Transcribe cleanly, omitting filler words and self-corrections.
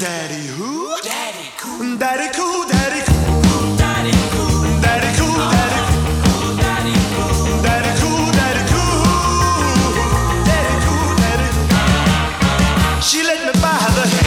Daddy who? Daddy cool. Daddy cool, daddy cool. Daddy cool. Daddy cool, daddy cool. Daddy cool. Daddy cool, daddy cool. Daddy cool, daddy cool. She let me buy the